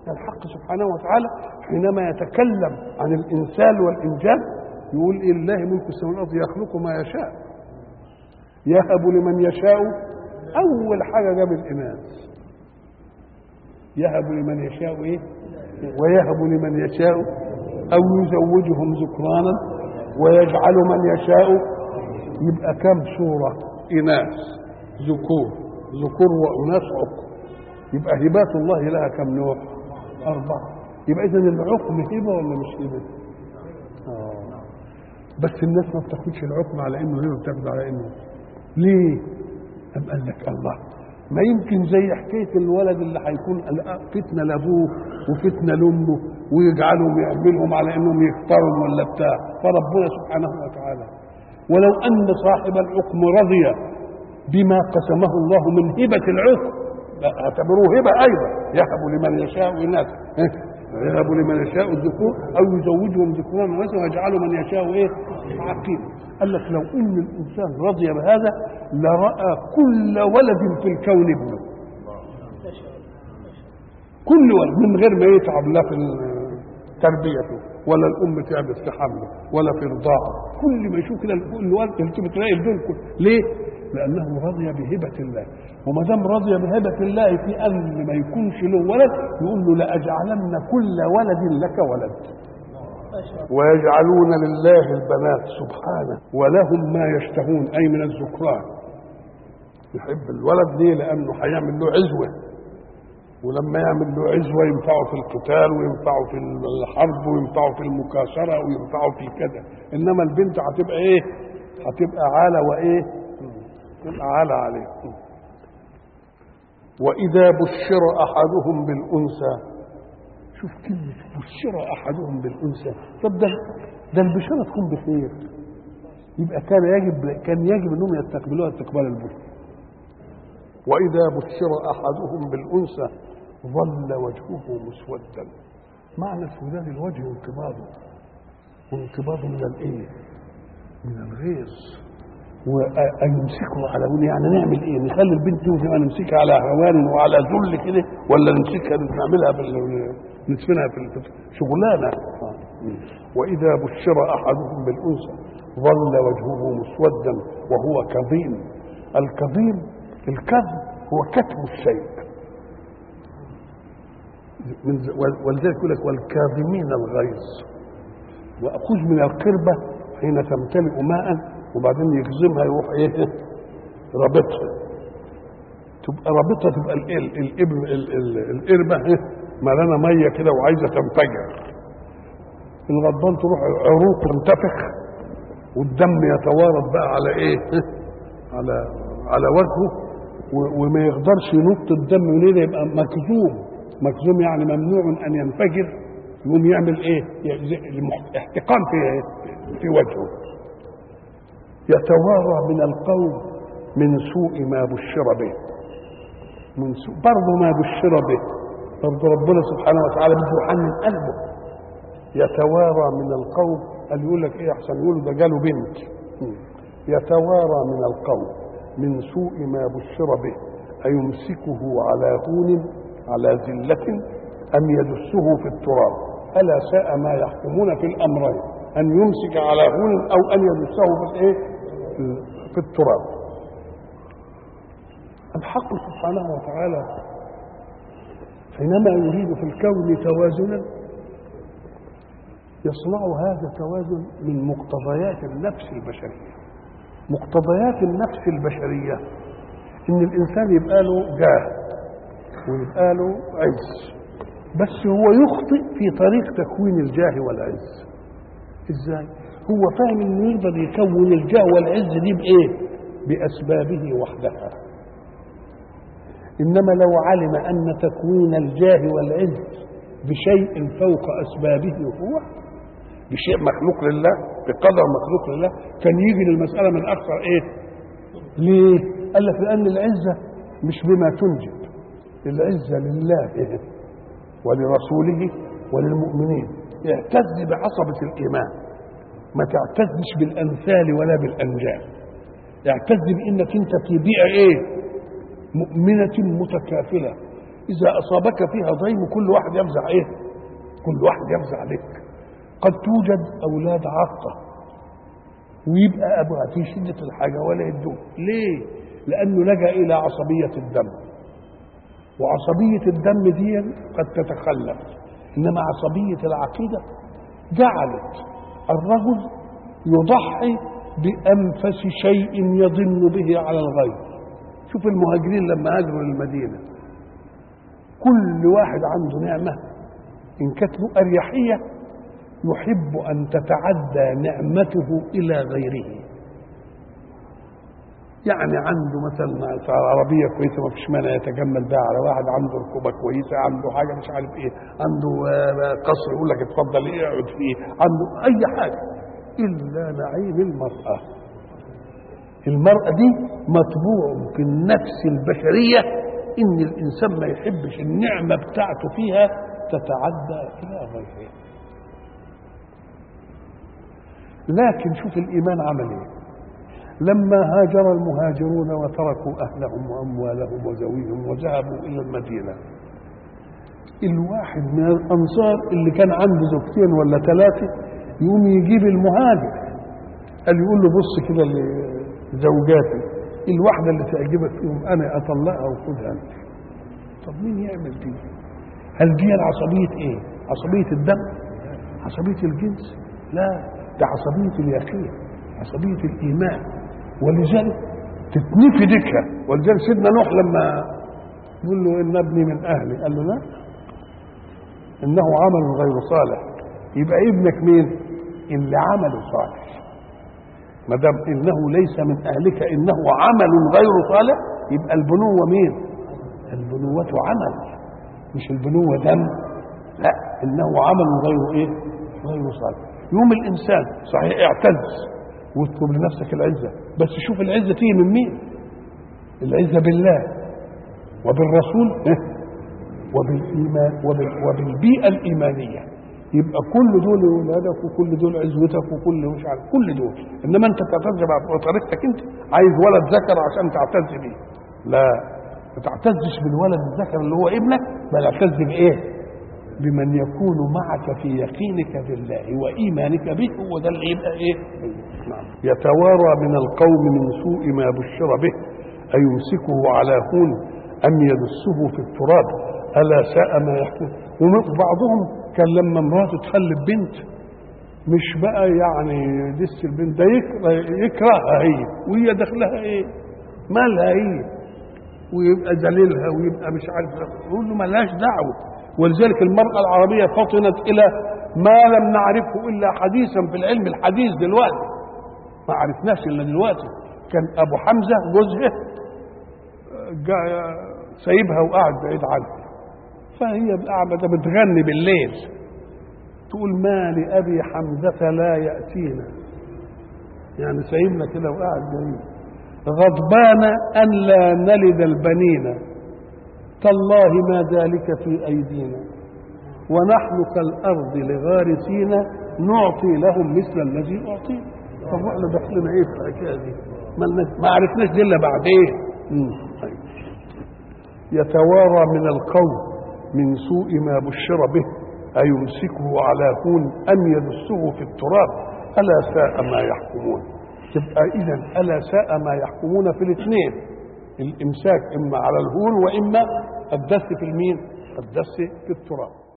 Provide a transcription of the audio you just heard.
الحق سبحانه وتعالى حينما يتكلم عن الإنسان والإنجاب يقول لله ملك السماوات والأرض يخلق ما يشاء يهب لمن يشاء. أول حاجة جاب الإناث، يهب لمن يشاء إيه؟ ويهب لمن يشاء أو يزوجهم ذكرانا ويجعل من يشاء. يبقى كم صورة؟ إناث ذكور وأناث عقم. يبقى هبات الله لها كم نوع؟ 4. يبقى إذن العقم هبة ولا مش هبة؟ بس الناس ما بتاخدش العقم على إنه هبة، بتاخد على إنه ليه؟ أم قال لك الله ما يمكن زي حكاية الولد اللي هيكون فتنة لأبوه وفتنة لأمه ويجعلهم يعملهم على إنهم يختاروا ولا بتاع. فربنا سبحانه وتعالى ولو أن صاحب العقم رضي بما قسمه الله من هبة العقم اعتبروه هبة أيضا، يهب لمن يشاء إناث يهب لمن يشاء الذكور أو يزوجهم ذكورا وإناثا ويجعل من يشاء إيه؟ عقيما. قال لك لو إن الإنسان رضي بهذا لرأى كل ولد في الكون ابنه، كل ولد من غير ما يتعب لا في تربيته ولا الأم تعبت في حمله ولا في رضاعه. كل ما يشوف كده كل ولد تلاقي الدول ليه؟ لأنه رضي بهبة الله. وما دام رضي بهبة الله في أن ما يكونش له ولد يقول له لأجعلن كل ولد لك ولد ويجعلون لله البنات سبحانه ولهم ما يشتهون أي من الذكران. يحب الولد ليه؟ لأنه هيعمل له عزوة، ولما يعمل له عزوة ينفعه في القتال وينفعه في الحرب وينفعه في المكاسرة وينفعه في كذا. إنما البنت هتبقى إيه؟ هتبقى عالة وإيه؟ تبقى عالة عليه. وإذا بشر أحدهم بالأنثى، شوف كلمة بشر أحدهم بالأنثى، طب ده البشارة تكون بخير، يبقى كان يجب أنهم يستقبلوها استقبال البشر. وإذا بشر أحدهم بالأنثى ظل وجهه مسودا. معنى سودان الوجه انقباضه، وانقباضه من الإيه؟ من الغيظ. ويمسكه على هون، يعني نعمل ايه؟ نخلي البنت نمسكها على هوان وعلى ذل كده، ولا نمسكها نعملها ندفنها في شغلانه. واذا بشر احدهم بالانثى ظل وجهه مسودا وهو كظيم. الكظيم الكظم هو كتم الشيء، ولذلك يقول لك والكاظمين الغيظ. واخذ من القربه حين تمتلئ ماء وبعدين يكظمها يروح ايه؟ رابطها، تبقى رابطها، تبقى القربه ملانه ميه كده وعايزه تنفجر. الغضبان تروح عروق تنتفخ والدم يتوارد بقى على ايه؟ على وجهه، وما يقدرش ينط الدم منين، يبقى مكظوم يعني ممنوع ان ينفجر. يقوم يعمل ايه؟ احتقان في وجهه. يتوارى من القوم من سوء ما بشر به، من سوء برضه ما بشر به، برضه ربنا سبحانه وتعالى بده يحنن قلبه. يتوارى من القوم، قال يقول لك ايه احسن يقولوا ده جاله بنت. يتوارى من القوم من سوء ما بشر به أيمسكه على هون على ذلة أم يدسه في التراب ألا ساء ما يحكمون في الأمرين، أن يمسك على هون أو أن يدسه في الايه؟ في التراب. الحق سبحانه وتعالى حينما يريد في الكون توازنا يصنع هذا التوازن من مقتضيات النفس البشرية. مقتضيات النفس البشرية ان الانسان يبقى له جاه ويبقى له عز، بس هو يخطئ في طريق تكوين الجاه والعز. ازاي؟ هو فاهم انه يقدر يكون الجاه والعز دي بايه؟ باسبابه وحدها. انما لو علم ان تكوين الجاه والعز بشيء فوق اسبابه هو، بشيء مخلوق لله، بقدر مخلوق لله، كان يجي للمساله من اكثر ايه؟ ليه؟ قال لك لان العزه مش بما تنجب، العزه لله ولرسوله وللمؤمنين. يعتز بعصبه الايمان، ما تعتزش بالامثال ولا بالانجاب. اعتز بانك انت في بيئه ايه؟ مؤمنه متكافله، إذا أصابك فيها ضيم كل واحد يفزع إيه؟ كل واحد يفزع لك. قد توجد أولاد عاقة ويبقى أبوها في شدة الحاجة ولا يدوه. ليه؟ لأنه لجأ إلى عصبية الدم، وعصبية الدم دي قد تتخلف، إنما عصبية العقيدة جعلت الرجل يضحي بأنفس شيء يظن به على الغير. شوف المهاجرين لما هاجروا للمدينة، كل واحد عنده نعمة إن كانت له أريحية يحب أن تتعدى نعمته إلى غيره. يعني عنده مثلا عربية كويسة ما فيش مانع يتجمل بها على واحد، عنده ركوبة كويسة، عنده حاجة مش عارف إيه، عنده قصر يقول لك اتفضل اقعد فيه، عنده أي حاجة إلا نعيم المرأة. المرأة دي مطبوع في النفس البشرية إن الإنسان ما يحبش النعمة بتاعته فيها تتعدى إلى غيره. لكن شوف الإيمان عمل إيه. لما هاجر المهاجرون وتركوا أهلهم وأموالهم وزويهم وذهبوا إلى المدينة، الواحد من الأنصار اللي كان عنده زوجتين ولا ثلاثة يقوم يجيب المهاجر، قال يقول له بص كده لزوجاتي، الواحدة اللي تعجبك فيهم أنا أطلقها وخدها أنت. طب مين يعمل دي؟ هل دي عصبية إيه؟ عصبية الدم؟ عصبية الجنس؟ لا، ده عصبية اليقين، عصبية الإيمان. ولذلك تتنفي ديكها. ولذلك سيدنا نوح لما يقول له إن ابني من أهلي، قال له لا، إنه عمل غير صالح. يبقى ابنك مين؟ اللي عمله صالح. ما دام إنه ليس من أهلك إنه عمل غير صالح، يبقى البنوة مين؟ البنوة عمل، مش البنوة دم. لا، إنه عمل غير إيه؟ غير صالح. يوم الإنسان صحيح اعتز واطلب لنفسك العزة، بس شوف العزة تيجي من مين؟ العزة بالله وبالرسول وبالإيمان وبالبيئة الإيمانية. يبقى كل دول ولادك وكل دول عزوتك وكل مش عارف كل دول، انما انت تعتز بطريقتك. انت عايز ولد ذكر عشان تعتز بيه، لا، ما تعتزش بالولد الذكر اللي هو ابنك، بل اعتز بايه؟ بمن يكون معك في يقينك بالله وإيمانك به، هو ده اللي يبقى إيه؟ يتوارى من القوم من سوء ما بشر به أيمسكه على هون أم يدسه في التراب ألا ساء ما يحكم. وبعضهم كان لما مراته تخلف بنت مش بقى يعني دس البنت ده يكرهها هي، وهي دخلها إيه؟ مالها هي، ويبقى ذليلها ويبقى مش عارف، يقول له مالهاش دعوة. ولذلك المرأة العربية فطنت إلى ما لم نعرفه إلا حديثا في العلم الحديث دلوقتي، ما عرفناش إلا دلوقتي. كان أبو حمزة جوزها سايبها وقاعد بعيد عنها، فهي قاعدة بتغني بالليل تقول ما لأبي حمزة لا يأتينا، يعني سايبنا كده وقاعد بعيد، غضبان أن لا نلد البنين، تالله ما ذلك في أيدينا، ونحن كالأرض لغارسين نعطي لهم مثل الذي أعطينا. طب احنا دخلنا ايه في الحكايه دي؟ ما عرفناش دي الا بعدين. يتوارى من القوم من سوء ما بشر به أيمسكه على هون أم يدسه في التراب ألا ساء ما يحكمون. تبقى إذن ألا ساء ما يحكمون في الاثنين، الإمساك إما على الهون وإما الدس في المين؟ الدس في التراب.